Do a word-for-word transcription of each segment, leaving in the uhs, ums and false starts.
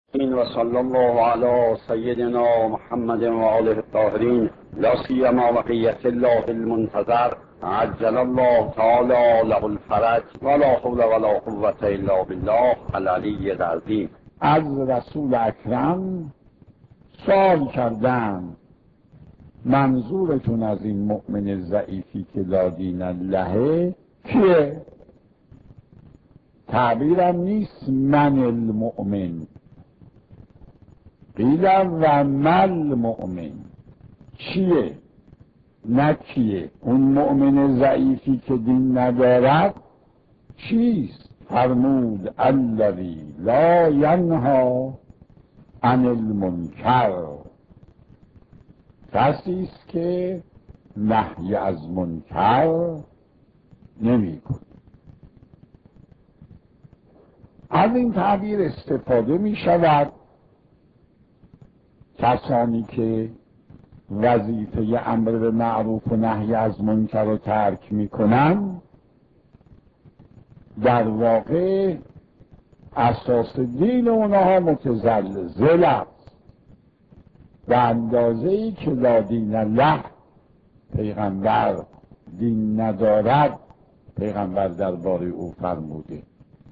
و صلی الله علی سیدنا محمد و آله الطاهرین، لا سیما بقیة الله المنتظر عجل الله تعالی له الفرج ولا حول ولا قوة الا بالله العلی العظیم. از رسول اکرم سوال کردن منظورتون از این مؤمن ضعیفی که لا دین الله کیه؟ تعبیرم نیست من المؤمن، قیل و مل مؤمن، چیه؟ نه کیه؟ اون مؤمن ضعیفی که دین ندارد چیست؟ فرمود الذی لا ینها عن المنکر، کسی است که نهی از منکر نمی کند. از این تعبیر استفاده می شود کسانی که وظیفه امر به معروف و نهی از منکر رو ترک می کنند، در واقع اساس دین اونها متزلزل است، به اندازه‌ای که لا دین الله، پیغمبر دین ندارد، پیغمبر درباره او فرموده.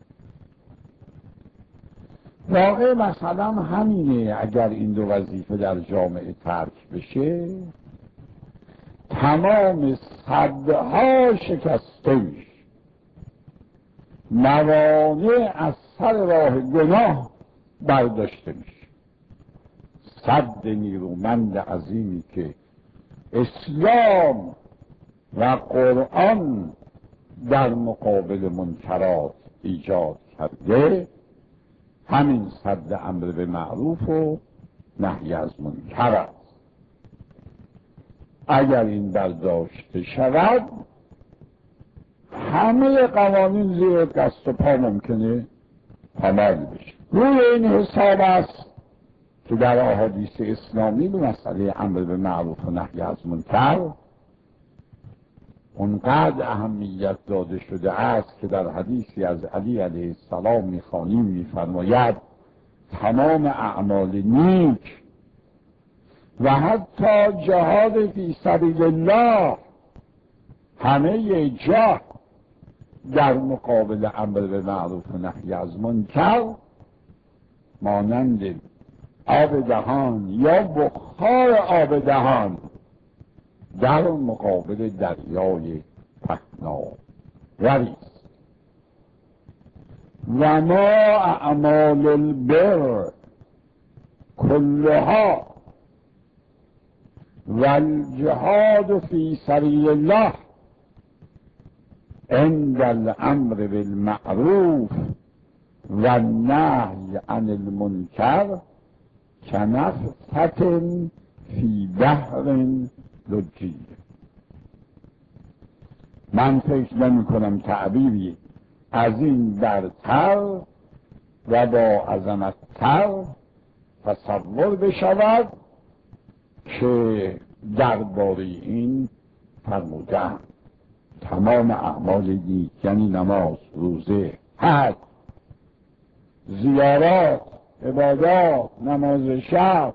واقع مثلا همینه، اگر این دو وظیفه در جامعه ترک بشه تمام سدها شکسته میشه، موانع از سر راه گناه برداشته میشه. سد نیرومند عظیمی که اسلام و قرآن در مقابل منکرات ایجاد کرده همین سد امر به معروف و نهی از منکر است. اگر این برداشته شود همه قوانین زیر دست و پا ممکنه عمل بشه. روی این حساب است که در احادیث اسلامی به مسئله امر به معروف و نهی از منکر اونقدر اهمیت داده شده است که در حدیثی از علی علیه السلام میخوانیم، میفرماید تمام اعمال نیک و حتی جهاد فی سبیل الله همه جا در مقابل امر به معروف و نهی از منکر مانند آب دهان یا بخار آب دهان در مقابل دریای پهناوری است. و ما اعمال البر کلها و الجهاد فی سبیل الله عند الامر بالمعروف و النهی عن المنکر کنفحة فی بحر لجی. من فکر نمی کنم تعبیری از این برتر و با عظمت‌تر تصور بشود که درباره این فرمودن تمام اعمال نیک، یعنی نماز، روزه، حج، زیارات، عبادات، نماز شب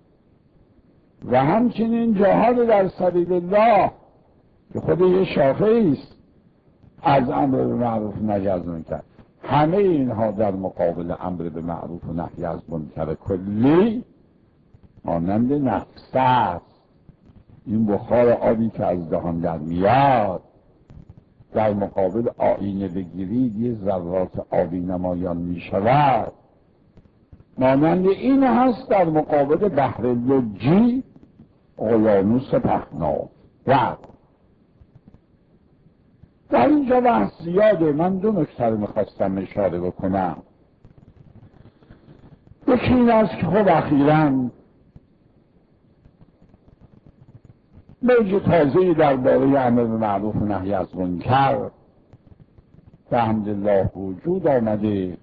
و همچنین جهاد در سبیل الله که خود یه شاخه است از امر به معروف و نهی از منکر، همه اینها در مقابل امر به معروف و نهی از منکر کلی مانند نفس است. این بخار آبی که از دهان در میاد در مقابل آینه بگیرید یه ذرات آبی نمایان می شود، مانند این هست در مقابل بحر لجی اقیانوس پهناو. و در اینجا بحث زیاده، من دو نکته رو میخواستم اشاره بکنم. یکی این است که خب اخیراً موج تازه‌ای درباره امر به معروف و نهی از منکر به حمدالله وجود آمده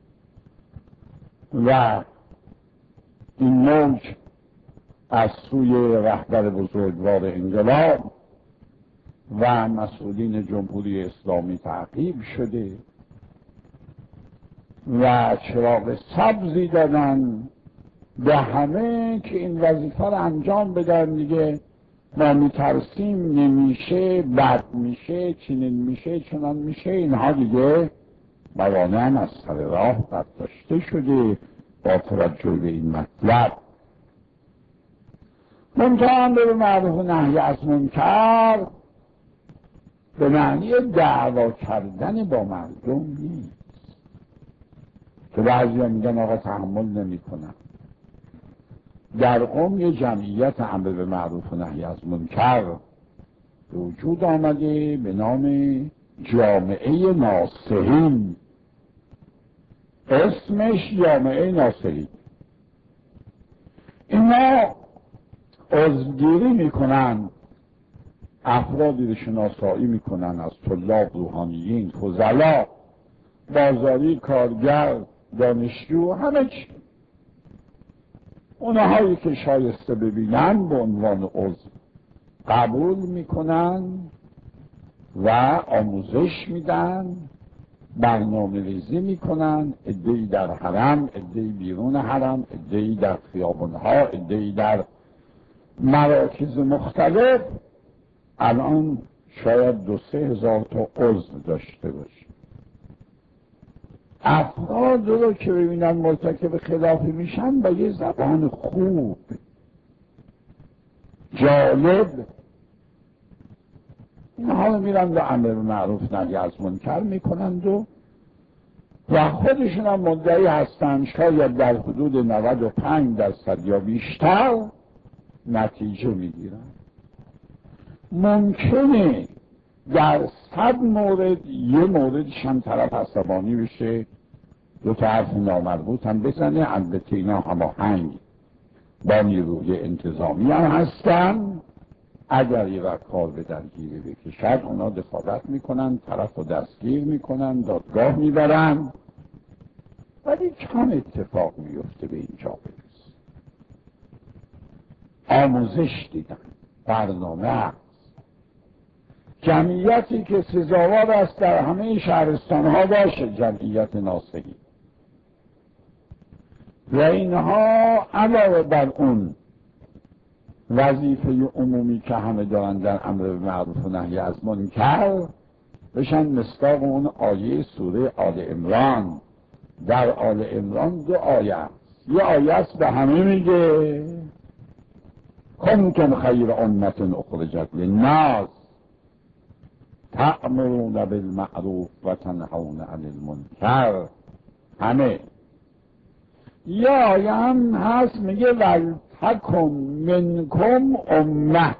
و این موج از سوی رهبر بزرگوار انقلاب و مسئولین جمهوری اسلامی تعقیب شده و چراغ سبزی دادن به همه که این وظیفه رو انجام بدن دیگه. ما میترسیم نمیشه، بد میشه، چنین میشه، چنان میشه، اینها دیگه موانع هم از سر راه برداشته شده با توجه به این مطلب. منتها امر به معروف و نهی از منکر به معنی دعوا کردن با مردم نیست که بعضی ها میگن آقا تحمل نمی کنم. در قوم یه جمعیت امر به معروف و نهی از منکر وجود آمده به نام جامعه ناصحین، اسمش جامعه ناصحین. اینا عضوگیری میکنن، افرادی رو شناسایی میکنن از طلاب، روحانیین، فضلا، بازاری، کارگر، دانشجو، همه چی. اونهایی که شایسته ببینن به عنوان عضو قبول میکنن و آموزش میدن، برنامه ریزی میکنن، عده‌ای در حرم، عده‌ای بیرون حرم، عده‌ای در خیابانها، عده‌ای در مراکز مختلف. الان شاید دو سه هزار تا عضو داشته باشه. افراد رو که ببینن مرتکب خلافی میشن با یه زبان خوب جالب اینها رو میرن به امر معروف نهی از منکر میکنند و و خودشون هم مدعی هستن شاید در حدود نود و پنج درصد یا بیشتر نتیجه میگیرن. ممکنه در صد مورد یه موردش هم طرف عصبانی بشه، دو تا حرف نامربوط هم بزنه. البته اینا هماهنگ با نیروی انتظامی هم هستن. اگر یه وقت کار به درگیری بکشد اونا دخالت میکنن، طرف رو دستگیر میکنن، دادگاه میبرن، ولی کم اتفاق میفته به اینجا برس. آموزش دیدن، برنامه هست، جمعیتی که سزاوار است در همه شهرستان ها باشه، جمعیت ناصحی. و اینها علاوه بر اون وظیفه عمومی که همه دارن در امر به معروف و نهی از منکر بشن مصداق اون آیه سوره آل عمران. در آل عمران دو آیه است. یه آیه است به همه میگه کنتم خیر امة اخرجت للناس تأمرون بالمعروف و تنهون عن المنکر. همه. یه آیه هم هست میگه ولتکن منکم امه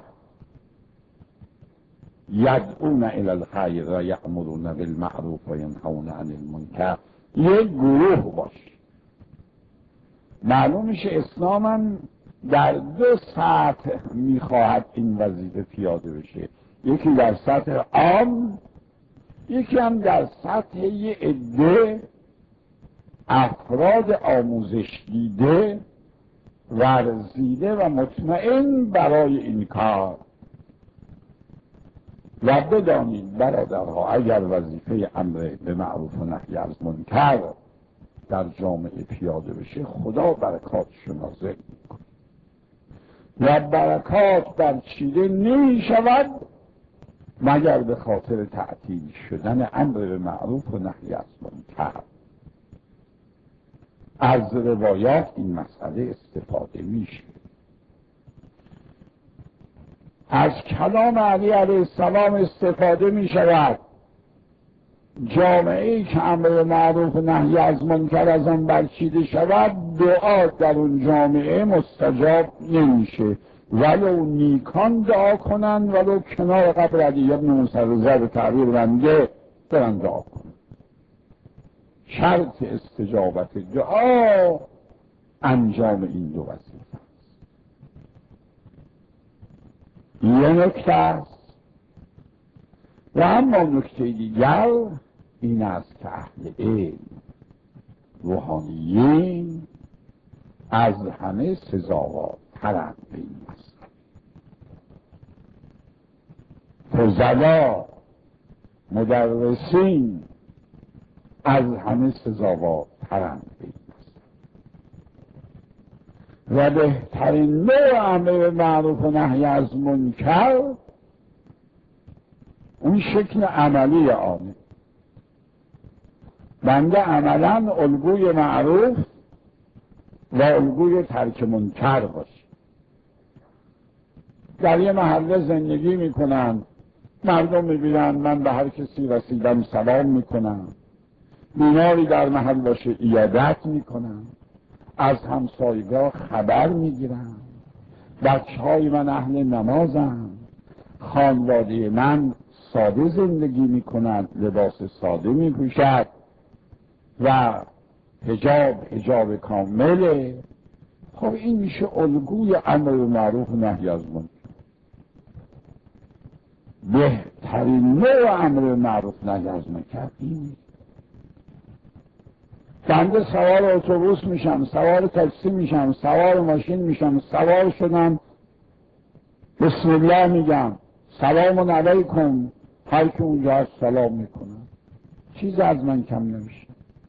یدعون الی الخیر و یأمرون بالمعروف و ینهون عن المنکر. یک گروه باشه. معلوم میشه اسلام هم در دو سطح میخواهد این وظیفه پیاده بشه، یکی در سطح عام، یکی هم در سطح یه عده افراد آموزش دیده، ورزیده و مطمئن برای این کار. و بدانید برادرها اگر وظیفه امر به معروف و نهی از منکر در جامعه پیاده بشه خدا برکاتش نازل میکنه و برکات برچیده نمی شود مگر به خاطر تعطیل شدن امر به معروف و نهی از منکر. از روایات این مسئله استفاده میشه. از کلام علی علیه السلام استفاده می شود. جامعه‌ای که امر معروف و نهی از منکر از آن برچیده شود دعا در اون جامعه مستجاب نمیشه، ولو نیکان دعا کنن، ولو کنار قبر علی ابن موسی به تعبیر بنده دارن دعا کنن. شرط استجابت دعا انجام این دو وظیفه است. یه نکته است. و اما نکته دیگر این است که اهل علم، روحانیین از همه سزاوارترند به این مسئله. فضلا، مدرسین از همه سزاوارترند به این مسئله. و بهترین نوع امر معروف و نهی از منکر اون شکل عملی آنه. بنده عملا الگوی معروف و الگوی ترک منکر باشه. در یه محله زندگی میکنن، مردم میبینن، من به هر کسی رسیدم سلام میکنم، بیماری در محل باشه عیادت میکنم، از همسایگاه خبر میگیرم، بچه های من اهل نمازم، خانواده من ساده زندگی میکنند، لباس ساده میپوشد و حجاب حجاب کامله. خب این میشه الگوی امر معروف و نهی از منکر. بهترین نوع امر معروف نهی از منکر این. بنده سوار اتوبوس میشم، سوار تاکسی میشم، سوار ماشین میشم، سوار شدم بسم الله میگم، سلام علیکم، هر که اونجا هست سلام میکنم، چیز از من کم نمیشه.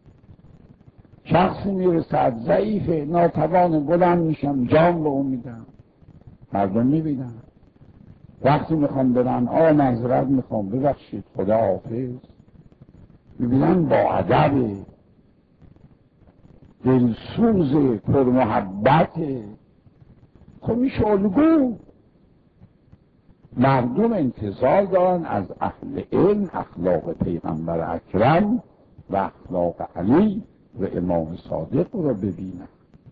شخصی میرسد ضعیفه، ناتوان، بلند میشم جان به اون میدم، مردم میبینن. وقتی میخوام برن آ معذرت میخوام، ببخشید، خدا حافظ، میبینن با ادب، دلسوز، پرمحبت. خب میشه الگو. مردم انتظار دارن از اهل علم اخلاق پیغمبر اکرم و اخلاق علی و امام صادق رو ببینن.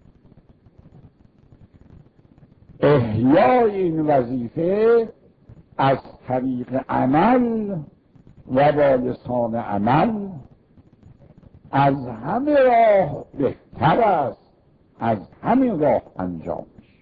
احیای این وظیفه از طریق عمل و با لسان عمل از همه راه بهتر است، از همه راه انجام میشه.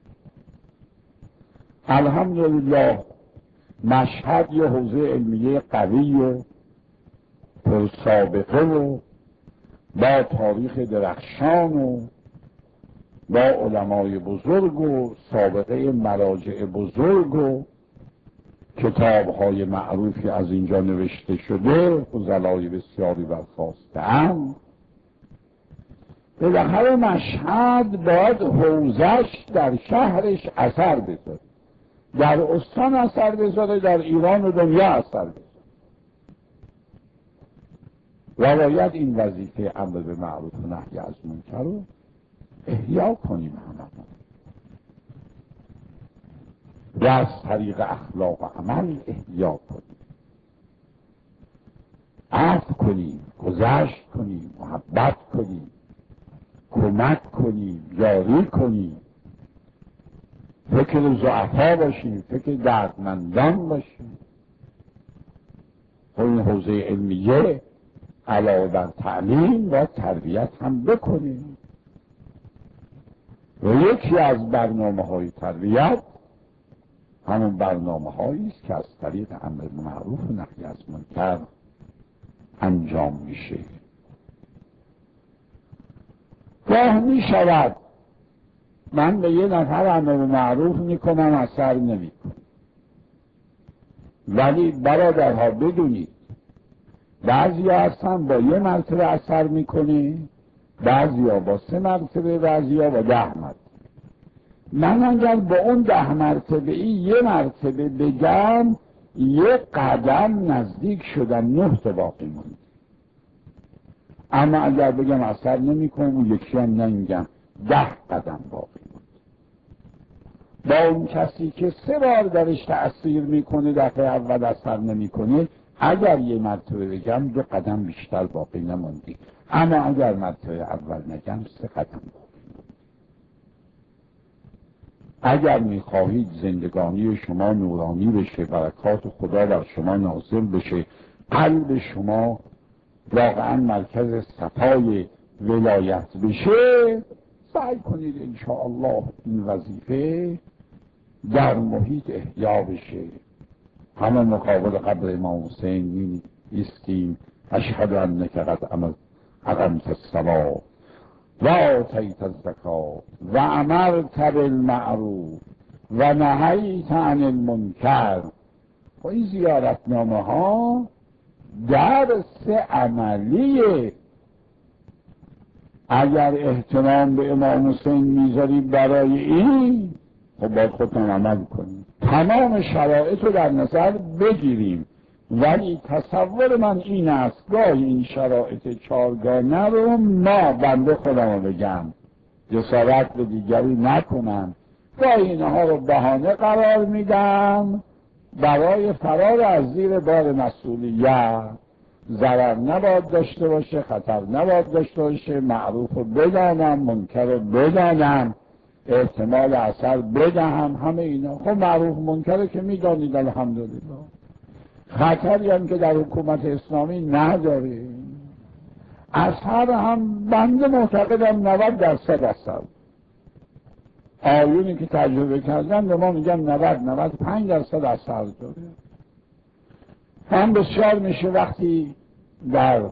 الحمدلله مشهد یه حوزه علمیه قوی و پرسابقه و با تاریخ درخشان و با علمای بزرگ و سابقه مراجع بزرگ و کتاب‌های معروفی از اینجا نوشته شده، فضلای بسیاری برخاسته‌اند. بالاخره مشهد باید حوزش در شهرش اثر بذاره، در استان اثر بذاره، در ایران و دنیا اثر بذاره. و باید این وظیفه امر به معروف و نهی از منکر رو احیا کنیم هممون و از طریق اخلاق و عمل احیا کنیم، عفو کنیم، گذشت کنیم، محبت کنیم، کمک کنیم، یاری کنیم، فکر ضعفا باشیم، فکر دردمندان باشیم. و این حوزه علمیه علاوه بر تعلیم و تربیت هم بکنیم. و یکی از برنامه های تربیت همون برنامه هایی است که از طریق امر معروف و نهی از منکر انجام میشه. گاه می شود من به یه نفر امر معروف میکنم اثر نمیکنه، ولی برادرها بدونید بعضی ها هستن با یه مرتبه اثر میکنه، بعضی ها با سه مرتبه، بعضی ها با ده مرتبه. من اگر با اون ده مرتبه ای یه مرتبه بگم یه قدم نزدیک شدم، نه تا باقی موند. اما اگر بگم اثر نمیکنم و یکی هم نمیگم، ده قدم باقی موند. با اون کسی که سه بار درش تأثیر میکنه دفعه اول اثر نمیکنه، اگر یه مرتبه بگم دو قدم بیشتر باقی نموندی، اما اگر مرتبه اول نگم سه قدم باقی. اگر میخواهید زندگانی شما نورانی بشه، برکات خدا بر شما نازل بشه، قلب شما واقعا مرکز صفای ولایت بشه، سعی کنید انشاءالله این وظیفه در محیط احیا بشه. همه مقابل قبر امام حسین ایستیم، اشهد انک قد اقمت الصلاة و آتیت الزکاة و امرت بالمعروف و نهیت عن المنکر. و این زیارتنامه ها درس عملی اگر احترام به امام حسین میذاری برای این، خب باید خودتون عمل کنیم. تمام شرایط رو در نظر بگیریم، ولی تصور من این است گاهی این شرایط چارگانه رو ما بنده خودم رو بگم جسارت به دیگری نکنم، گاهی اینها رو بهانه قرار میدم برای فرار از زیر بار مسئولیت. ضرر نباید داشته باشه، خطر نباید داشته باشه، معروف رو بدانم، منکر رو بدانم، احتمال اثر بدهم، همه اینا. خب معروف منکر که میدانید الحمدلله. خطری هم که در حکومت اسلامی نداره، اثر هم بنده معتقدم نود درصد اثر. آیونی که تجربه کردن به ما میگن نود نود و پنج درصد اثر داره. هم بسیار میشه وقتی در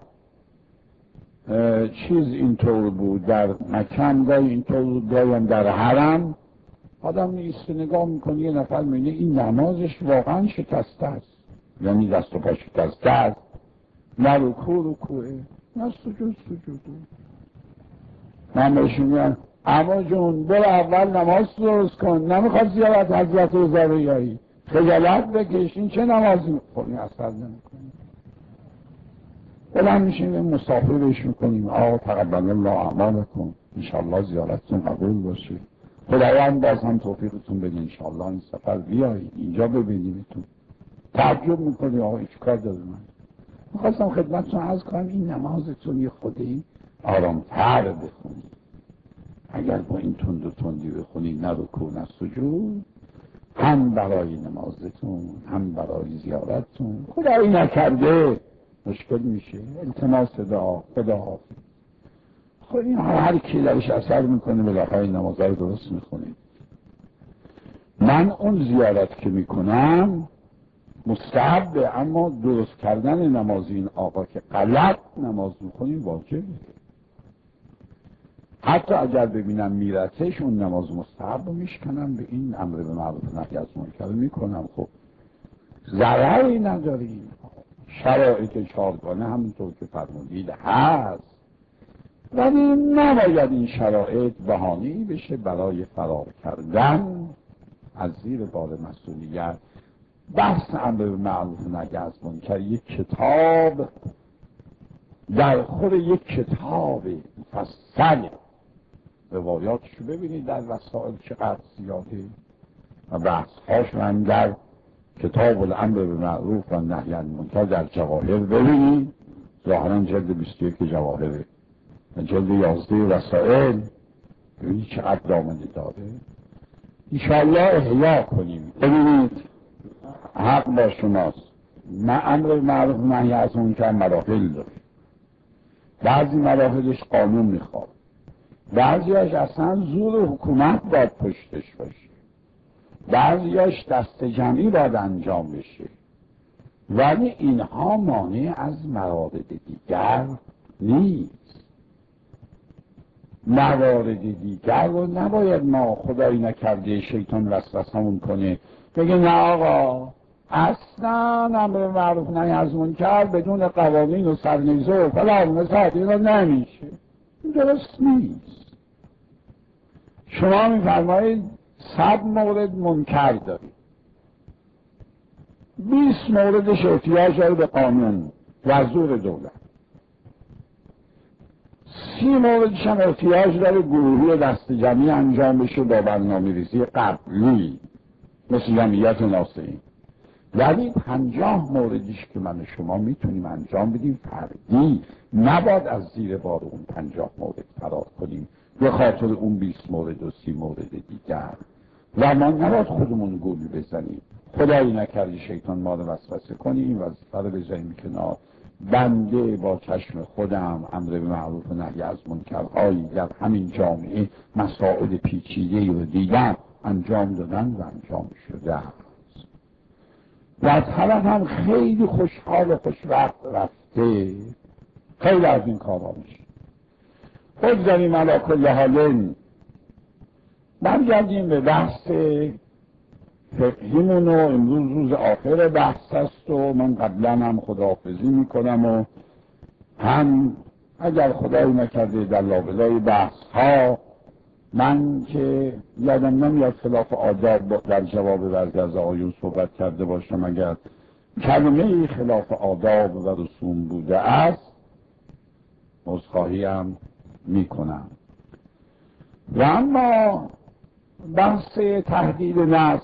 چیز اینطور بود، در مکان گاهی اینطور بود، گاهی هم در حرم، آدم نیست نگاه میکنه یه نفر میگه این نمازش واقعا شکسته است، یعنی دست و پا شکسته است، نه رکوع رکوعه، نه سجود سجوده. من بهش میگم اما جون برو اول نماز درست کن، نمیخواد زیارت حضرت رضویایی، خجالت بکش، این چه نمازی میخونی؟ اثر نمیکنی. بلند میشیم مسافرش میکنیم، آقا تقبل الله اعمالکم، انشالله زیارتتون قبول باشه، خداوند باز هم توفیقتون بده، انشالله این سفر بیایی اینجا ببینیمتون. تعجب میکنی آقا هیچ کار داره؟ من میخواستم خدمتتون عرض کنم این نمازتون یه خودی آرامتر بخونی. اگر با این تند و تندی بخونی، نه رکوع نه سجود، هم برای نمازتون هم برای زیارتتون، خدایی نکرده مشکل میشه. التماس دعا، خدا حافظ. خب این هر کی درش اثر میکنه بالاخره نمازها رو درست میخونه. من اون زیارت که میکنم مستحبه، اما درست کردن نماز این آقا که غلط نماز میکنیم واجبه. حتی اگر ببینم میرتش اون نماز مستحب رو میشکنم، به این امر به معروف نهی از منکر میکنم. خب ضرری نداریم. شرایط چارگانه همونطور که فرمودید هست، ولی نباید این شرایط بهانه‌ای بشه برای فرار کردن از زیر بار مسئولیت. بحث امر به معروف نهی از منکر یک کتاب در خود یک کتاب مفصل، روایاتشو ببینید در وسائل چقدر زیاده و بحث‌هاش هم در کتاب الامر به معروف و نهی عن المنکر در جواهر ببینید، ظاهرا جلد بیست و یک جواهره، جلد یازده وسائل ببینید چقدر دامنه داره. انشاءالله احیا کنیم. ببینید حق با شماست، من امر به معروف نهی از منکر مراحل داره. بعضی مراحلش قانون میخواد، بعضیاش اصلا زور حکومت باید پشتش باشه، بعضیاش دست جمعی باید انجام بشه، ولی اینها مانع از موارد دیگر نیست. موارد دیگر رو نباید ما خدایی نکرده شیطان وسوسمون کنه بگه نه آقا اصلا امر معروف نهی از منکر بدون قوانین و سرنیزه و فلان مثلا اینا نمیشه. این درست نیست. شما میفرمایید صد مورد منکر دارید، بیست موردش احتیاج داره به قانون و زور دولت، سی موردش هم احتیاج داره گروهی دست جمعی انجام بشه با برنامه ریزی قبلی مثل جمعیت ناصرین، ولی پنجاه موردش که من و شما میتونیم انجام بدیم فردی، نباید از زیر بار اون پنجاه مورد فرار کنیم به خاطر اون بیست مورد و سی مورد دیگر، و ما نباید خودمون گول بزنیم. خدایی نکرده شیطان ما رو وسوسه کنه این وظیفه رو بذاریم کنار. بنده با چشم خودم امر به معروف و نهی از منکرهایی در همین جامعه مسائل پیچیده‌ای رو دیدم انجام دادن و انجام شده است و از طرف هم خیلی خوشحال و خوشوقت رفته. خیلی از این کارها میشه. بگذاریم علی کل حال برگردیم به بحث فقهیمون و امروز روز آخر بحث است و من قبلا هم خداحافظی میکنم و هم اگر خدایی نکرده در لابلای بحث ها من که یادم نمیاد خلاف آداب در جواب بعضی از آیون صحبت کرده باشم، اگر کلمه خلاف آداب و رسوم بوده است عذرخواهی هم میکنم. و اما بحث تهدید نسل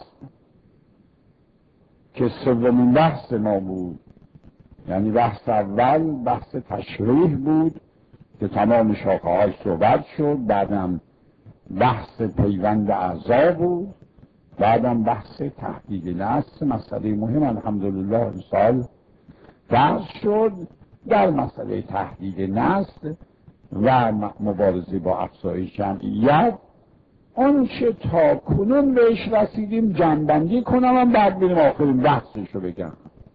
که سومین بحث ما بود، یعنی بحث اول بحث تشریح بود که تمام شاخه های صحبت شد، بعدم بحث پیوند اعضا بود، بعدم بحث تهدید نسل، مسئله مهم الحمدلله امسال بحث شد. در مسئله تهدید نسل و مبارزه با افزایش جمعیت اون چه تا کنون بهش رسیدیم جمع‌بندی کنم و بعد بریم آخرین بحثش رو بگم.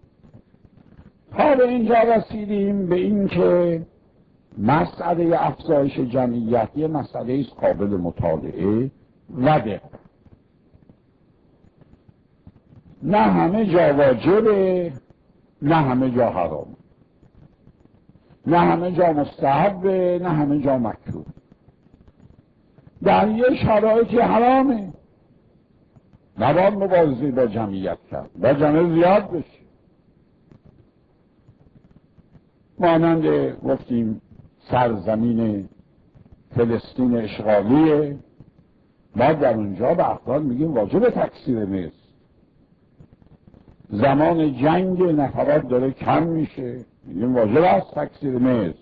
تا به اینجا رسیدیم به این که مسئله افزایش جمعیت یه مسئله است قابل مطالعه و دقت. نه همه جا واجبه، نه همه جا حرام، نه همه جا مستحبه، نه همه جا مکروه. در یه شرایطی حرامه، نباید مبارزه با جمعیت کرد، با جمعیت زیاد بشه. مانند گفتیم سرزمین فلسطین اشغالیه، ما در اونجا به افراد میگیم واجب تکثیر مصر. زمان جنگ نفرات داره کم میشه، میگیم واجب است تکثیر مصر.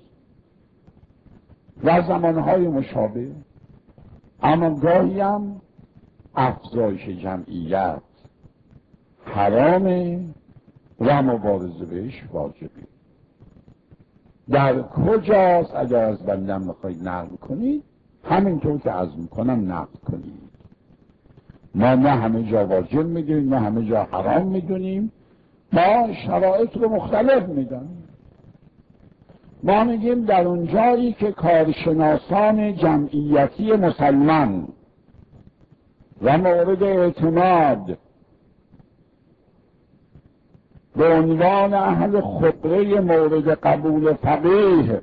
و زمانهای مشابه. اما گاهی هم افزایش جمعیت حرامه و مبارزه بهش واجبه. در کجاست؟ اگر از بندم میخواید نقل کنید همینطور که عرض میکنم نقل کنید. ما نه همه جا واجب میدونیم، نه همه جا حرام میدونیم، ما شرایط رو مختلف میدونیم. ما میگیم در اون جایی که کارشناسان جمعیتی مسلمان و مورد اعتماد به عنوان اهل خبره مورد قبول فقیه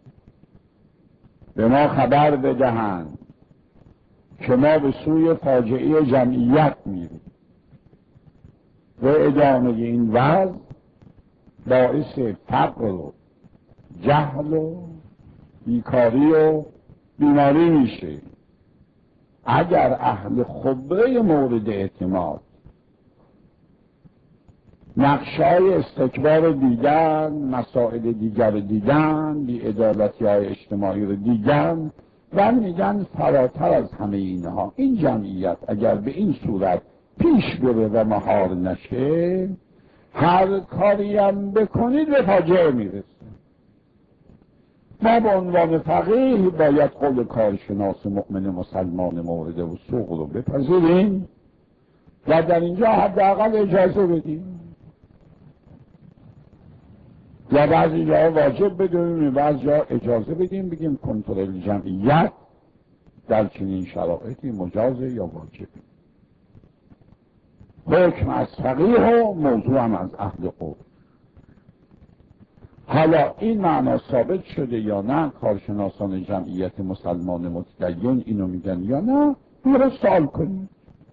به ما خبر بدهند که ما به سوی فاجعه جمعیت میریم و ادامه این وضع باعث فقر و جهل و بیکاری و بیماری میشه. اگر اهل خبره مورد اعتماد نقشه‌های استکبار دیدن، مسائل دیگر دیدن، بی‌عدالتی های اجتماعی رو دیدن و میگن فراتر از همه اینها این جمعیت اگر به این صورت پیش بره و مهار نشه هر کاری هم بکنید به فاجعه میرسه. ما به عنوان فقیه باید قول کارشناس مؤمن مسلمان مورد وثوق رو بپذیریم و در اینجا حداقل اجازه بدیم. یا بعضی جا واجب بدونیم، بعضی جا اجازه بدیم، بگیم کنترل جمعیت در چنین شرایطی مجازه یا واجبه. حکم از فقیه و موضوع هم از اهل قول. حالا این معنا ثابت شده یا نه؟ کارشناسان جمعیت مسلمان متدین اینو میگن یا نه؟ رو سوال کنیم.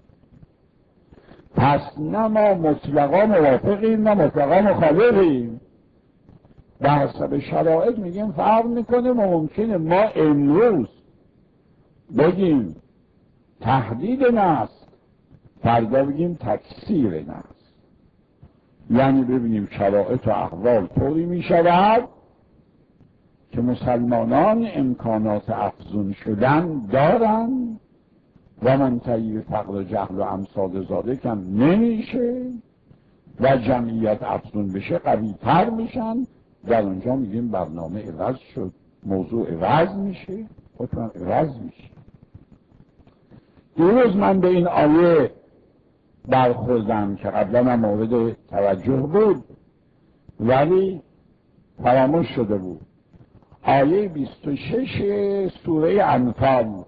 پس نه ما مطلقا موافقیم نه مطلقا مخالفیم. به حسب شرایط میگیم فرق میکنه و ممکنه ما امروز بگیم تهدید نسل، فردا بگیم تکثیر نسل. یعنی ببینیم شرایط و احوال طوری میشود که مسلمانان امکانات افزون شدن دارن و منتهی فقر و جهل و امثال ذالک هم نمیشه و جمعیت افزون بشه قوی تر میشن. در اونجا میگیم برنامه عوض شد، موضوع عوض میشه، حتما عوض میشه. دیروز من به این آیه برخوردم که قبلا هم مورد توجه بود ولی فراموش شده بود. آیه بیست و شش سوره انفال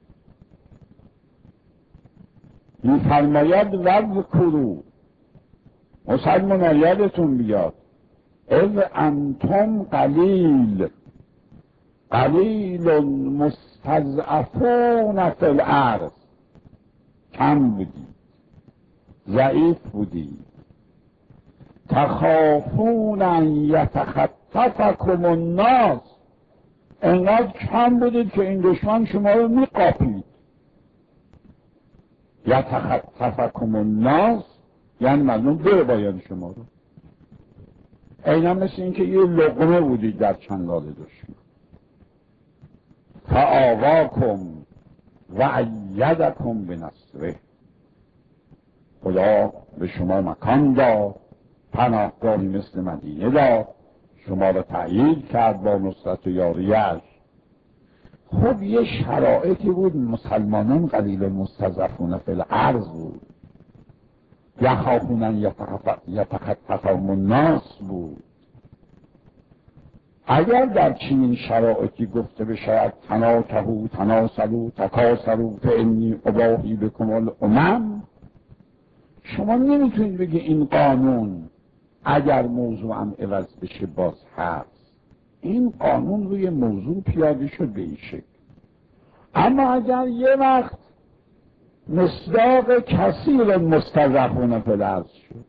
میفرماید وذکروا، مسلمان یادتون بیاد، اذ انتم قلیل قلیل مستضعفون فی الارض، کم بودی، ضعیف بودی، تخافون ان یتخطفکم الناس، انقدر کم بودید که این دشمن شما رو میقاپید. یتخطفکم الناس یعنی مردم بره باید شما رو، اینا مثل این که یه لقمه بودید در چنگال دشمن. فآواکم و ایدکم بنصره، خدا به شما مکان داد، پناهگاهی مثل مدینه داد، شما را تأیید کرد با نصرت و یاریش. خب یه شرایطی بود، مسلمانان قلیل مستضعفون فی الارض بود، یخافون ان یتخطفهم الناس بود. اگر در چنین شرایطی گفته بشود تناکحوا تناسلوا تکاثروا فانی اباحی بکم الامم، شما نمیتونید بگی این قانون اگر موضوعم عوض بشه باز هست. این قانون روی موضوع پیاده شد به این شکل. اما اگر یه وقت مصداق کثیر مستضعفون فی الارض شد،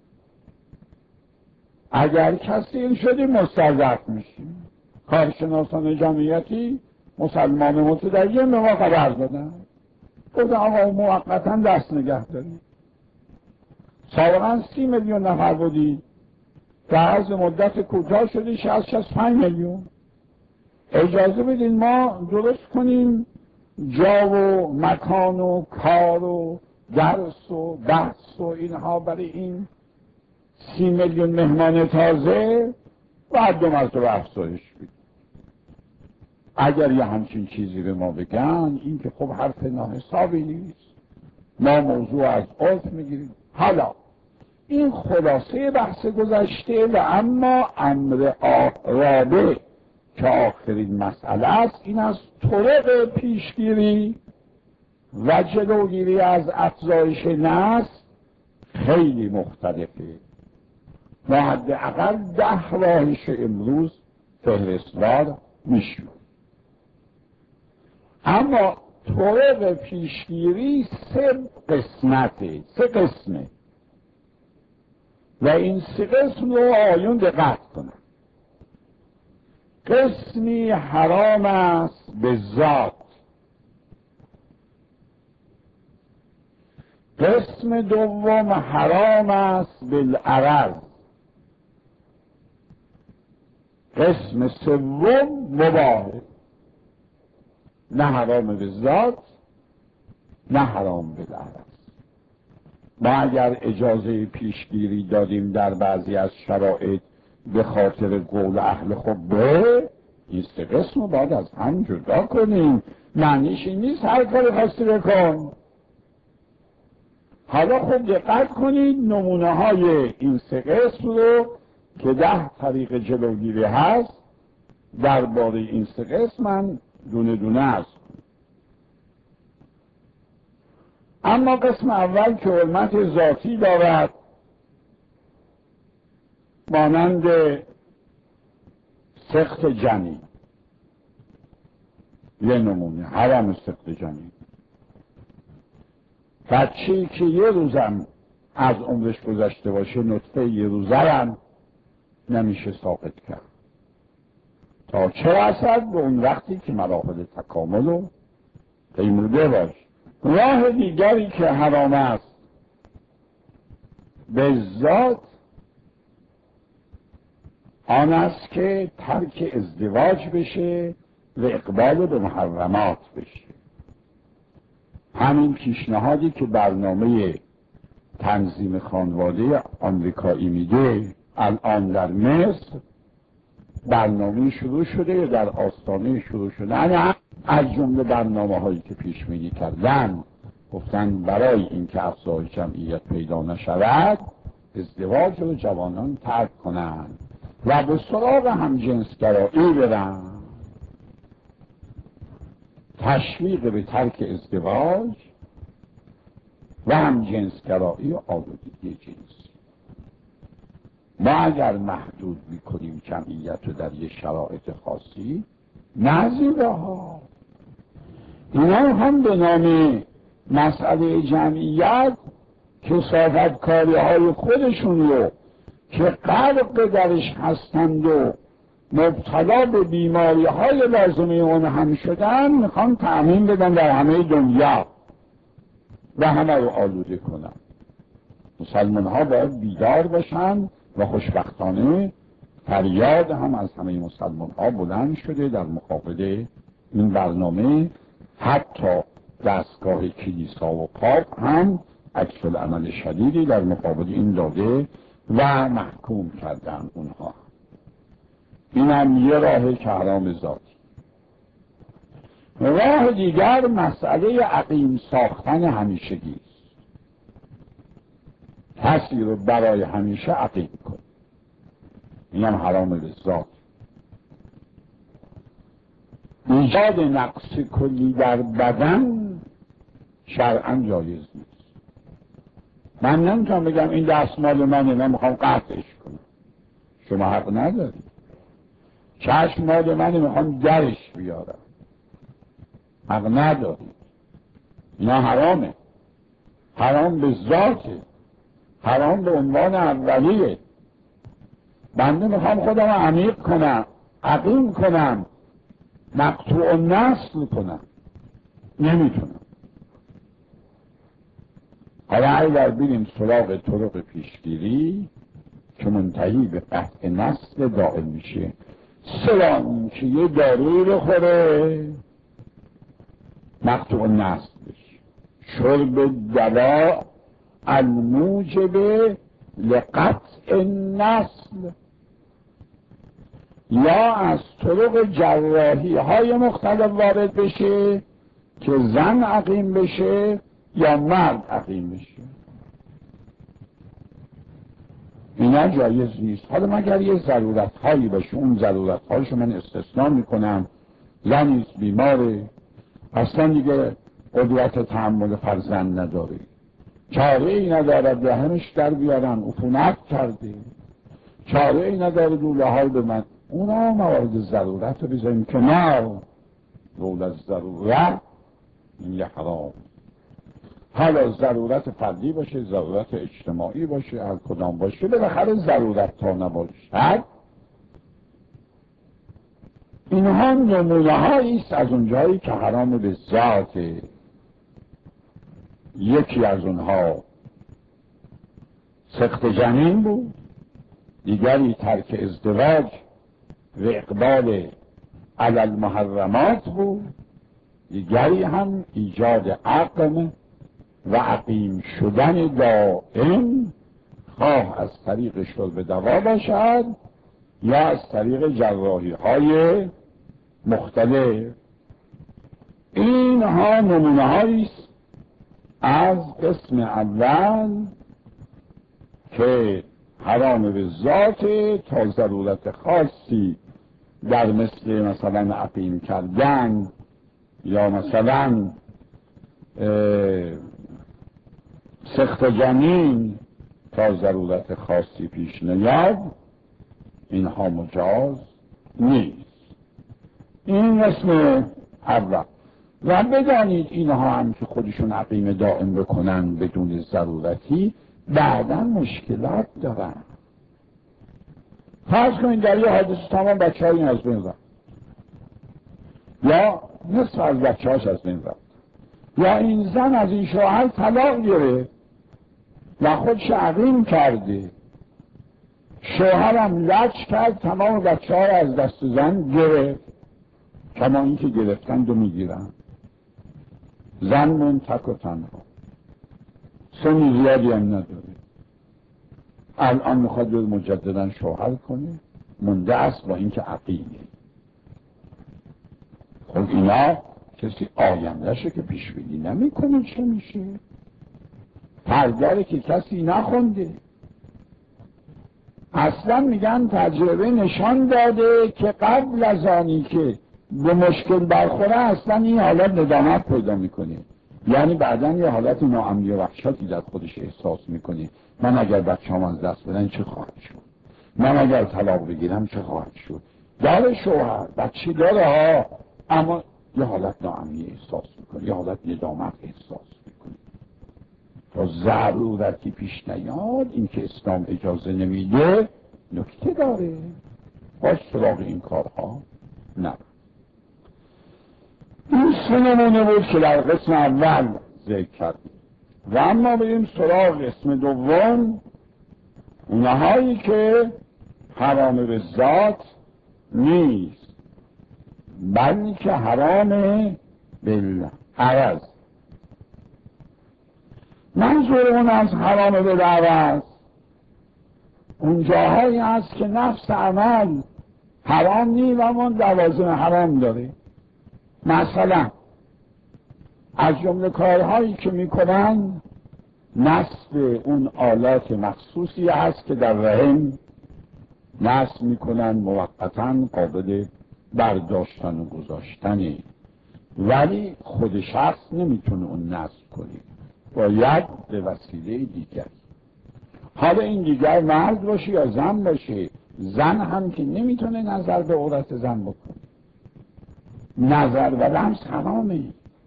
اگر کثیر شدی مستضعف میشی. کارشناسان جمعیتی مسلمان متدین به ما خبر دادن، گفتن آقا موقتا دست نگه داریم. سابقا سی میلیون نفر بودی، در عرض مدت کوتاه شدی شصت شصت و پنج میلیون. اجازه بدین ما درست کنیم جا و مکان و کار و درس و بحث و اینها برای این سی میلیون مهمان تازه و دو مرتبه افزایش بدیم. اگر یه همچین چیزی به ما بگن، این که خب حرف ناحسابی نیست، ما موضوع از عرف میگیریم. حالا این خلاصه بحث گذشته و اما امر رابع که آخرین مسئله است، این از طرق پیشگیری و جلوگیری از افزایش نسل خیلی مختلفه. ما حداقل ده راهش امروز فهرستوار میشیم. اما طرق پیشگیری سه قسمته، سه قسمه و این سه قسم رو آیون دقت کنن. قسمی حرام است به ذات، قسم دوم حرام است بالعرض، قسم سوم مباح، نه حرام به ذات نه حرام بالعرض. ما اگر اجازه پیشگیری دادیم در بعضی از شرایط به خاطر قول اهل خبه، این سه قسم رو باید از هم جدا کنیم. معنیش این نیست هر کاری خواستی بکن. حالا خوب دقت کنید نمونه های این سه قسم رو که ده طریق جلوگیری هست درباره این سه قسم من دونه دونه است. اما قسم اول که حرمت ذاتی دارد، مانند سخت جنین، یه نمونه حرام سخت جنین. بچه‌ای که یه روزم از عمرش گذشته باشه، نطفه یه روزه نمیشه ساقط کرد تا چه رسد به اون وقتی که مراحل تکامل رو پیموده باش. راه دیگری که حرام است به ذات آن است که ترک ازدواج بشه و اقبال به محرمات بشه. همین پیشنهادی که برنامه تنظیم خانواده آمریکایی میده، الان در مصر برنامه شروع شده یا در آستانه شروع شده. نه از جمله برنامه هایی که پیش بینی کردن، گفتن برای اینکه افزایش جمعیت پیدا نشود ازدواج رو جوانان ترک کنند و به سراغ همجنسگرایی برن. تشویق به ترک ازدواج و همجنسگرایی و آلودگی جنسی. ما اگر محدود میکنیم جمعیت رو در یه شرایط خاصی، نه زیراها. اینا هم به نام مسئله جمعیت کثافتکاری های خودشون رو که غرق درش هستند و مبتلا به بیماری های لازمه اون هم شدن میخوان تأمین بدن در همه دنیا و همه رو آلوده کنن. مسلمان ها باید بیدار باشن و خوشبختانه فریاد هم از همه مسلمان ها بلند شده در مقابل این برنامه. حتی دستگاه کلیسا و پاپ هم عکس العمل شدیدی در مقابل این داده و محکوم کردن اونها. این هم یه راه که حرام ذاتی. راه دیگر مسئله عقیم ساختن همیشگی است. کسی رو برای همیشه عقیم کن، این هم حرام ذات. ایجاد نقص کلی در بدن شرعاً جایز نیست. من نمیتونم بگم این دستمال منه من میخوام قطعش کنم، شما حق ندارید. چشم مال منه میخوام درش بیارم، حق ندارید. اینا حرامه، حرام به ذاته، حرام به عنوان اولیه. بنده میخوام خودم عمیق کنم، عقیم کنم، مقطوع نسل کنم، نمیتونم. حالا اگر بریم سراغ طرق پیشگیری که منتهی به قطع نسل دائم میشه، سلام که یه داروی رو خوره مقطوع نسل بشه. شرب دوا الموجب لقطع نسل، یا از طرق جراحی های مختلف وارد بشه که زن عقیم بشه یا مرد عقیم بشه. اینا جایز نیست. حالا مگر یه ضرورت هایی باشه، اون ضرورت هایشو من استثناء میکنم. زنیست بیماره، اصلا دیگه قدرت تحمل فرزند نداره، چاره ای ندارد رحمش در بیارن، عفونت کرده، چاره ای نداره دوله حال به من، اونا موارد ضرورت رو بذاریم کنار. دولت ضرورت این یه حرام. حالا ضرورت فردی باشه، ضرورت اجتماعی باشه، هر کدام باشه، بالاخره ضرورت تا نباشد. اینها نمونه هایی است از اونجایی که حرام به ذات. یکی از اونها سخت جنین بود، دیگری ترک ازدواج و اقبال علی المحرمات بود، دیگری هم ایجاد عقم و عقیم شدن دائم، خواه از طریق شرب دوا باشد یا از طریق جراحی های مختلف. اینها نمونه هاییست از قسم اول که حرام به ذات تا ضرورت خاصی در مثل مثلا عقیم کردن یا مثلا سخت جنین تا ضرورت خاصی پیش نیاد، اینها مجاز نیست. این قسم اول. و بدانید اینها هم که خودشون عقیم دائم بکنن بدون ضرورتی بعداً مشکلات دارن. فرض کنید در یه حادثه تمام بچه های این از بین رفت، یا نصف از بچه هاش از بین رفت، یا این زن از این شوهر طلاق گرفت و خودش عقیم کرده، شوهرم لج کرد تمام بچه ها از دست زن گرفت، کما این که گرفتن دو میگیرن، زن من تک و تنها، سنی زیادی هم نداره، الان میخواد باید مجددا شوهر کنه، مونده است با اینکه عقیمه. خب اینا کسی آیندهشه که پیش بینی نمیکنه چه میشه، پرداره که کسی نخونده. اصلا میگن تجربه نشان داده که قبل از آنی که به مشکل برخوره اصلا این حالت ندامت پیدا میکنه، یعنی بعدن یه حالت ناامنی و وحشتی در خودش احساس میکنه. من اگر بچه‌ام از دست بدن چه خواهد شد، من اگر طلاق بگیرم چه خواهد شد. داره شوهر بچه داره ها، اما یه حالت ناامنی احساس میکنه، یه حالت ندامت احساس میکنه. تا ضرورتی پیش نیاد، این که اسلام اجازه نمیده نکته داره، باش سراغ این کارها نه. این سه نمونه بود که در قسم اول ذکر کردیم. و اما بریم سراغ قسم دوم، اونهایی که حرام به ذات نیست بلکه حرام بالعرض. منظور اون از حرام بالعرض اون جاهایی هست که نفس عمل حرام نیست اما لوازم حرام داره. مثلا از جمله کارهایی که میکنن نصب اون آلات مخصوصی هست که در رحم نصب میکنن، موقتا قابل برداشتن و گذاشتنی، ولی خود شخص نمیتونه اون نصب کنه، باید به وسیله دیگر. حالا این دیگر مرد باشه یا زن باشه، زن هم که نمیتونه نظر به عورت زن بکنه، نظر و لمس حرامه.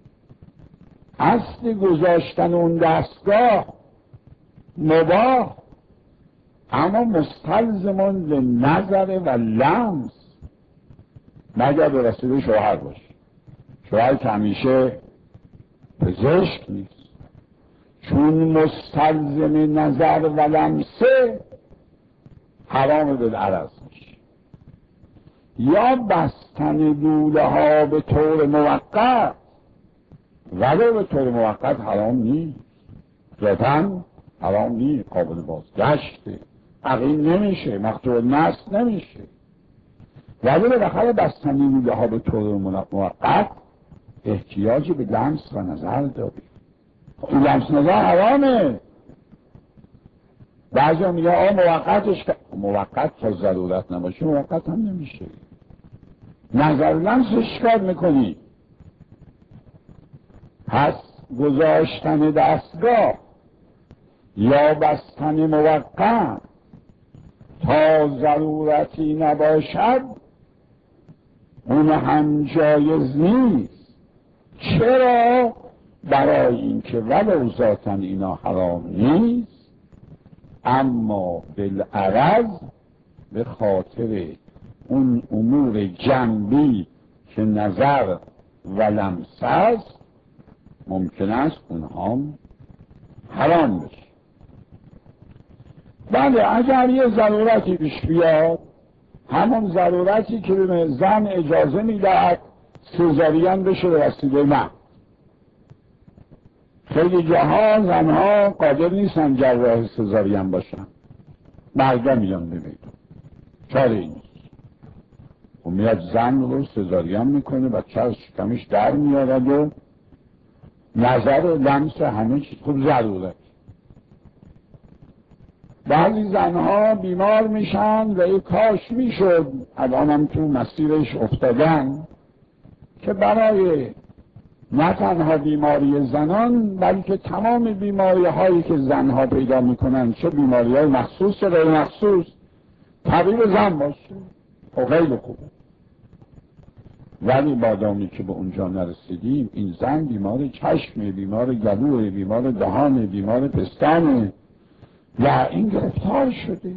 اصل گذاشتن اون دستگاه مباح، اما مستلزمون به نظر و لمس مگر به وسیله شوهر باشه. شوهر که همیشه پزشک نیست، چون مستلزم نظر و لمسه حرام بالعرض میشه. یا بستن لوله ها به طور موقت، ولو به طور موقت حرام نیست، ذاتاً حرام نیست، قابل بازگشته، عقیم نمیشه، مقطوع نسل نمیشه، ولی بالاخره بستن لوله ها به طور موقت احتیاجی به لمس و نظر داره. این لمس نظر حرامه. بعضی هم میگه آه موقتش موقت تا ضرورت نباشه موقت هم نمیشه. نظر لمسش کار میکنی. پس گذاشتن دستگاه یا بستن موقت تا ضرورتی نباشد اون هم جایز نیست. چرا؟ برای اینکه ولو ذاتاً اینا حرام نیست، اما بالعرض به خاطر اون امور جنبی که نظر و لمس است ممکن است اونها حرام بشه. بله اگر یه ضرورتی پیش بیاد، همون ضرورتی که به زن اجازه میدهد سزارین بشه به وسیله مرد. خیلی جاها زنها قادر نیستن جراح سزارین باشن، مردا میان ببینید چاره این نیست. و میاد زن رو سزارین میکنه، بچه از شکمش در میارد و نظر و لمس همه چیز خوب ضرورت. بعضی زنها بیمار میشن و یک کاش میشد الان هم تو مسیرش افتادن که برای نه تنها بیماری زنان بلکه تمام بیماری هایی که زنها پیدا میکنن، چه بیماری های مخصوص چه غیر مخصوص، طبیب زن باشه و خیلی خوبه. ولی بادامی که به اونجا نرسیدیم، این زن بیمار چشمه، بیمار گلوه، بیمار دهانه، بیمار پستانه و این گرفتار شده.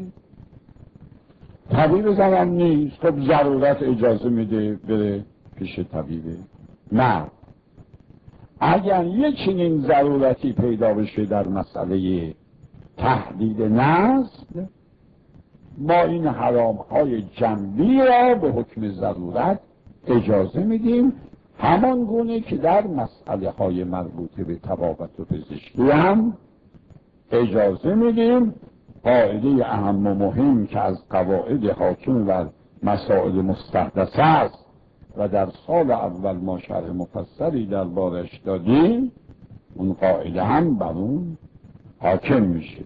طبیب زن هم نیست، خب ضرورت اجازه میده بره پیش طبیب مرد. اگر یک چنین ضرورتی پیدا بشه در مسئله تحدید نسل، ما این حرام های جنبی را به حکم ضرورت اجازه میدیم، همان گونه که در مسئله های مربوطه به طبابت و پزشکی هم اجازه میدیم. قاعده اهم و مهم که از قواعد حاکم و مسائل مستحدثه است و در سال اول ما شرح مفصلی در بارش دادیم، اون قاعده هم بر اون حاکم میشه.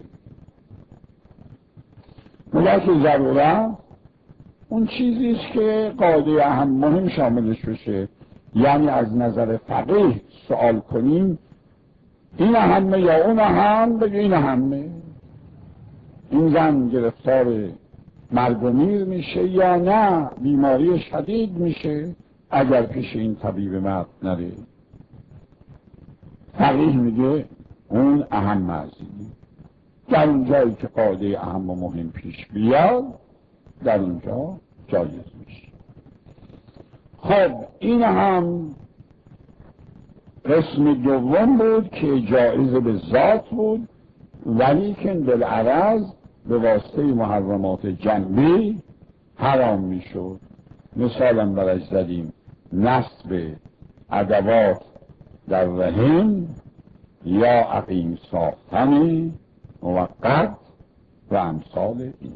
ملاک ضرورت اون چیزیست که قاعده اهم مهم شاملش بشه، یعنی از نظر فقیه سوال کنیم این اهمه یا اون اهم، بگه این اهمه. این زن گرفتار مرگ و میر میشه یا نه بیماری شدید میشه اگر پیش این طبیب مرد نره. فقیه میگه اون اهم از این، در اون جایی که قاعده اهم و مهم پیش بیاد در اونجا جایز میشه. خب این هم قسم دوم بود که جایز به ذات بود، ولی که بالعرض به واسطه محرمات جنبی حرام میشد. مثالم برش زدیم نصب ادوات در رحم یا عقیم ساختن موقت و امثال این.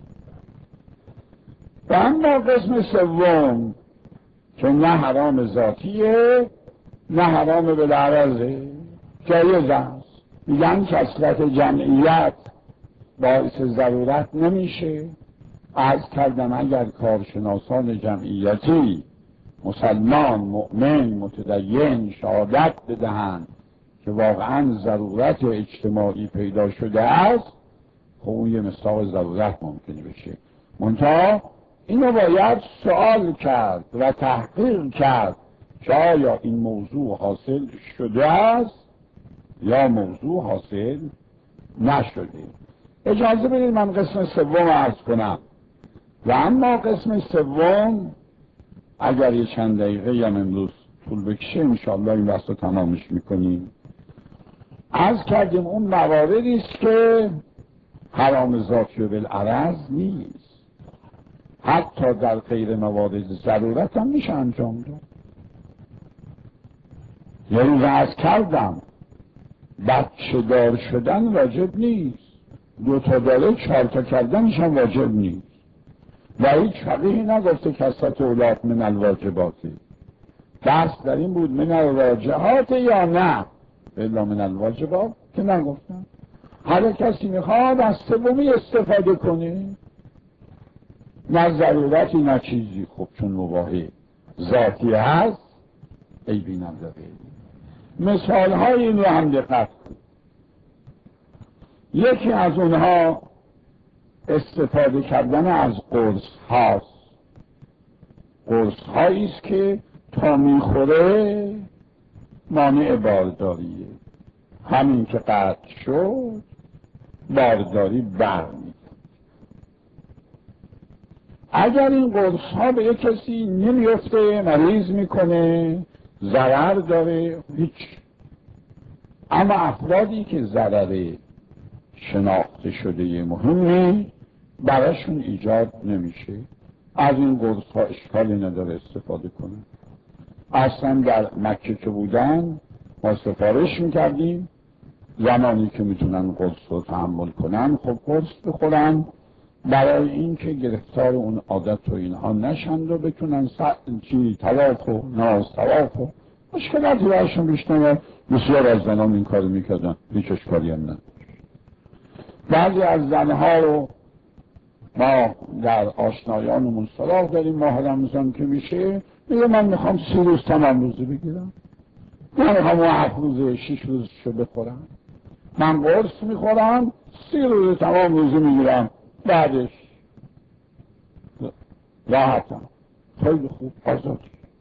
و اما قسم سوم که نه حرام ذاتیه نه حرام بالعرضه، جایز است. میگن کثرت جمعیت باعث ضرورت نمیشه. عرض کردم اگر کارشناسان جمعیتی مسلمان مؤمن متدین شهادت بدهند که واقعا ضرورت اجتماعی پیدا شده است، خب اون یه مصداق ضرورت ممکنه بشه. منتها اینو باید سوال کرد و تحقیق کرد که آیا این موضوع حاصل شده است یا موضوع حاصل نشده. اجازه بدید من قسم سوم عرض کنم. و اما قسم سوم اگر یه چند دقیقه هم امروز طول بکشه انشاءالله این بحث رو تمامش میکنیم. عرض کردیم اون مواردی است که حرام ذاتی و بالعرض نیست، حتی در غیر موارد ضرورت هم میشه انجام داد. یعنی عرض کردم بچه دار شدن واجب نیست، دو تا داره چهار تا کردنش هم واجب نیست و هیچ فقیهی نگفته کثرت اولاد من الواجباتی. بحث در این بود من الواجبات یا نه الا من الواجبات که نگفتن. هر کسی میخواد از سومی استفاده کنه، نه ضرورتی نه چیزی. خب چون مباح ذاتی هست عیبی نداره. مثال های این رو هم دقت کنید. یکی از اونها استفاده کردن از قرص هاست. قرص هایی است که تا میخوره مانع بارداریه، همین که قطع شد بارداری برمیاد. اگر این قرص ها به یک کسی نمیفته مریض میکنه ضرر داره هیچ، اما افرادی که ضرر شناخته شده مهمی براشون ایجاد نمیشه، از این قرص ها اشکالی نداره استفاده کنه. اصلا در مکه که بودن ما سفارش میکردیم زمانی که میتونن قرص رو تحمل کنن خب قرص بخورن برای این که گرفتار اون عادت و اینها نشند و بتونن چی طلاق و ناز طلاق و مشکلاتی براشون بیشتر. بسیار از زنان این کار میکردن هیچ اشکالی هم نداشت. بعضی از زنها رو ما در آشنایانمون سراغ داریم، ماه رمضان که میشه میگه من میخوام سی روز تمام روزه بگیرم، من میخوام اون هفت روزه شیش روزشو بخورم، من قرص میخورم سی روز تمام روزه میگیرم بعدش راحتم. خیلی خوب آزاد،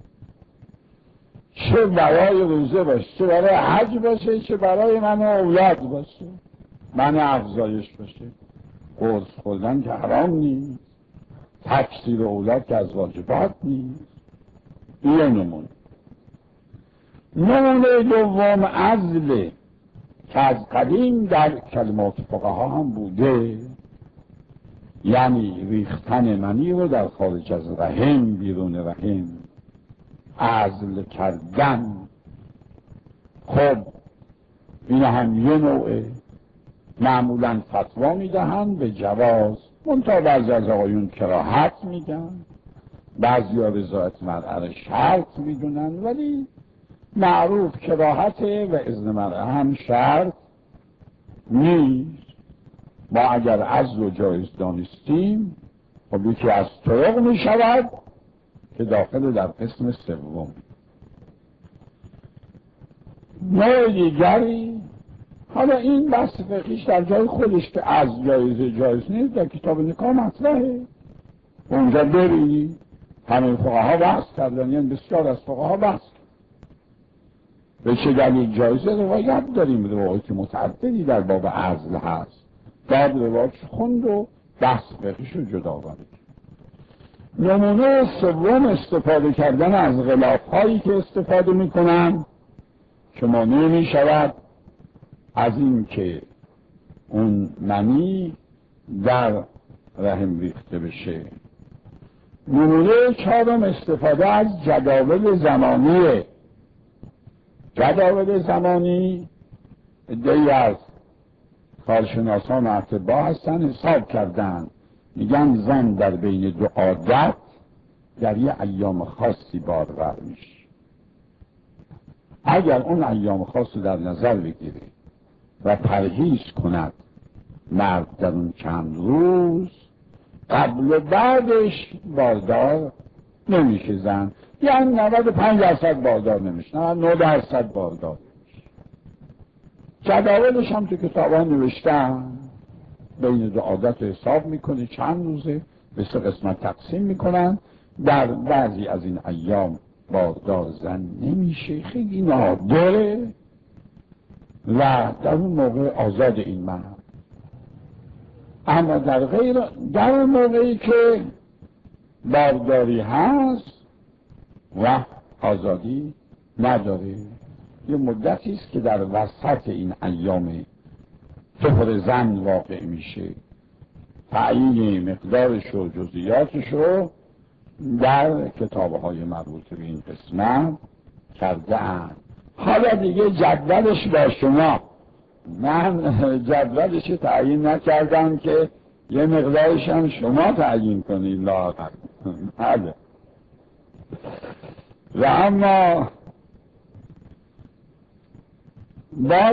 چه برای روزه باشه چه برای حج باشه چه برای من اولاد باشه من افزایش باشه. قرص خوردن که حرام نیست، تکثیر اولاد که از واجبات نیست. این نمونه. نمونه دوم عزله که از قدیم در کلمات فقها هم بوده، یعنی ریختن منی رو در خارج از رحم بیرون رحم عزل کردن. خب این هم یه نوعه، معمولا فتوا میدهند به جواز، منتها بعضی از آقایون کراهت میگن، بعضی ها رضایت مرعه شرط میدونن، ولی معروف کراهته و اذن مرعه هم شرط نیست. ما اگر عزل و جایز دانستیم خب یکی از طرق میشود که داخل در قسم سوم. نوع دیگری حالا این بحث فقهیش در جای خودش که از جایزه جایز نیست، در کتاب نکاح مطرحه، اونجا ببینی همین فقها بحث کردن، یعنی بسیار از فقها بحث به چه دلیل جایزه. روایت داریم، روایت متعددی در باب عزل هست، بعد روایت خوند و بحث فقهیش رو جدا برید. نمونه سوم استفاده کردن از غلاف هایی که استفاده میکنن که مانع می شود از این که اون منی در رحم ریخته بشه. نمونه چهارم استفاده از جداول زمانیه. جداول زمانی عده‌ای از کارشناسان و اطباء هستن حساب کردن، میگن زن در بین دو عادت در یه ایام خاصی بارور میشه. اگر اون ایام خاص رو در نظر بگیره و پرهیز کند مرد در اون چند روز، قبل و بعدش باردار نمیشه زن، یعنی نود و پنج درصد باردار نمیشه، نود و نه درصد باردار نمیشه. جداولش هم تو کتابا نوشتن، بین دو عادت حساب میکنه چند روزه، به سه قسمت تقسیم میکنن. در بعضی از این ایام باردار زن نمیشه، خیلی نادره و در اون موقع آزاد این مرد. اما در غیر در اون موقعی که بارداری هست و آزادی نداره، یه مدتی است که در وسط این ایام طهر زن واقع میشه. تعیین مقدارش و جزئیاتش رو در کتاب‌های مربوط به این قسمت کرده اند. حالا دیگه جدولش با شما، من جدولش تعیین نکردم که یه مقدارش هم شما تعیین کنید لااقل. بله. و اما باز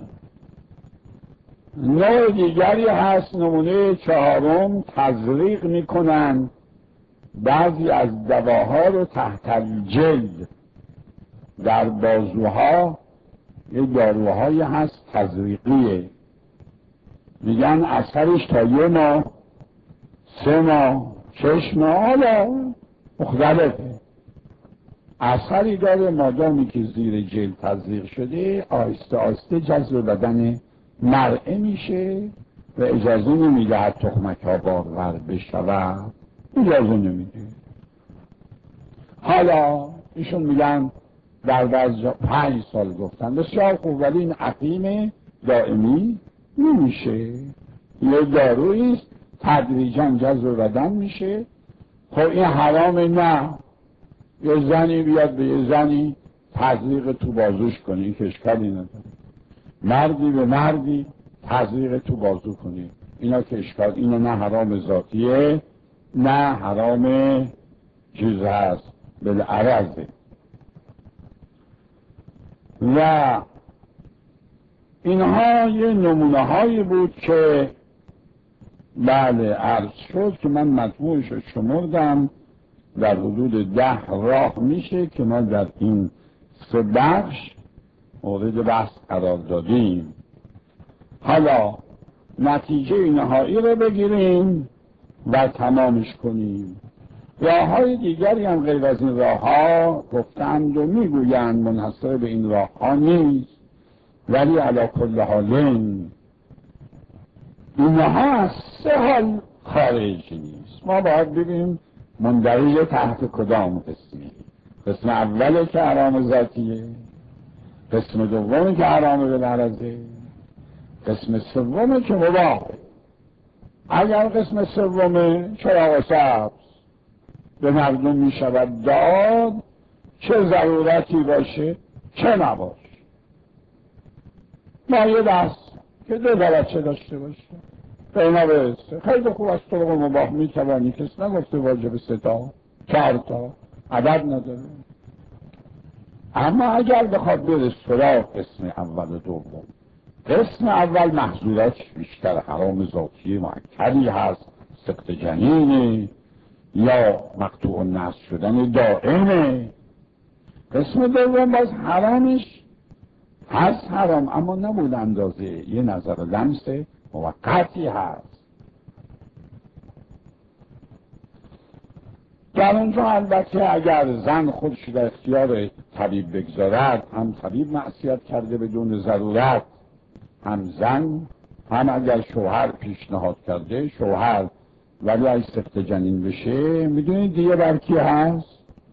نوع دیگری هست. نمونه چهارم، تزریق میکنن بعضی از دواها رو تحت الجلد. در بازوها یه داروهایی هست تزریقیه، میگن اثرش تا یه ماه، سه ماه، شش ماه، حالا مختلفه، اثری داره. مادامی که زیر جلد تزریق شده آهسته آهسته جذب بدن مرئه میشه و اجازه نمیدهد تخمک ها بارور بشود، اجازه نمیده. حالا ایشون میگن در بعض پنج سال گفتن بسیار خوب، ولی این عقیم دائمی نمیشه. یه دارویست تدریجاً جذب بدن میشه. خب این حرامه؟ نه. یه زنی بیاد به یه زنی تزریق تو بازوش کنه، این که اشکالی نداره. مردی به مردی تزریق تو بازو کنه، اینا که اشکال، اینا نه حرام ذاتیه نه حرام چیز هست بالعرضه. و اینها یه نمونه هایی بود که بله عرض شد که من مجموعش رو شمردم، در حدود ده راه میشه که ما در این سه بخش مورد بحث قرار دادیم. حالا نتیجه نهایی رو بگیریم و تمامش کنیم. راه های دیگری هم غیر از این راه ها گفتند و میگویند منحصر به این راه ها نیست، ولی علی کل حالین اینها از سه حال خارج نیست. ما باید ببینیم مندرج تحت کدام قسمی. قسم اوله که حرام ذاتیه، قسم دومه که حرام بالعرضه، قسم سومه که مباحه. اگر قسم سومه چراغ سبز به مردم می شود داد، چه ضرورتی باشه چه نباشه. ما یه بحث که دو درجه داشته باشه بینا برسه، خیلی خوب از طرق مباح می توانی، کس نگفته واجب سه تا چهار تا عدد نداره. اما اگر بخواد بره سراغ قسم اول و دوم، قسم اول محظوراتش بیشتر حرام ذاتی مؤکدی هست، سقط جنینه یا مقطوع نسل شدن دائمه. قسم دوم باز حرامش هست حرام، اما نبود اندازه. یه نظر لمس موقتی هست. در اونجا البته اگر زن خودش در اختیار طبیب بگذارد، هم طبیب معصیت کرده بدون ضرورت، هم زن، هم اگر شوهر پیشنهاد کرده شوهر ولی از سفت جنین بشه، میدونید دیگه بر کی هست؟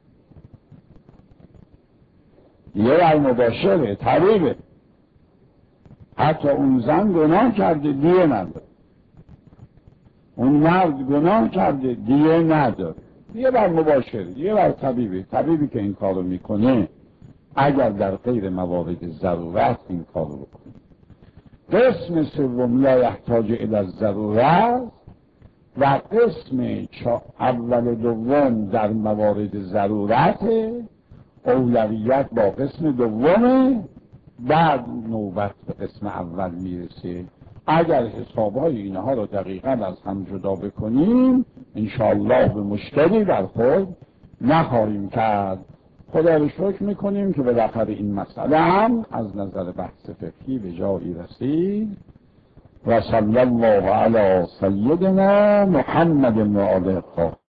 دیگه بر مباشره، طبیبه. حتی اون زن گناه کرده دیگه نداره، اون مرد گناه کرده دیگه نداره، دیگه بر مباشره، دیگه بر طبیبه. طبیبی که این کارو میکنه اگر در غیر موارد ضرورت این کارو بکنه. قسم سوم لا یحتاج الی الضرورت و قسم اول و دوم در موارد ضرورت، اولویت با قسم دومه، بعد نوبت به قسم اول میرسه. اگر حسابهای اینها رو دقیقا از هم جدا بکنیم انشاءالله به مشکلی برخورد نخواهیم کرد. خدا رو شکر میکنیم که بالاخره این مسئله هم از نظر بحث فقهی به جایی رسید. و صلی الله علی سیدنا محمد و آله الطاهرین.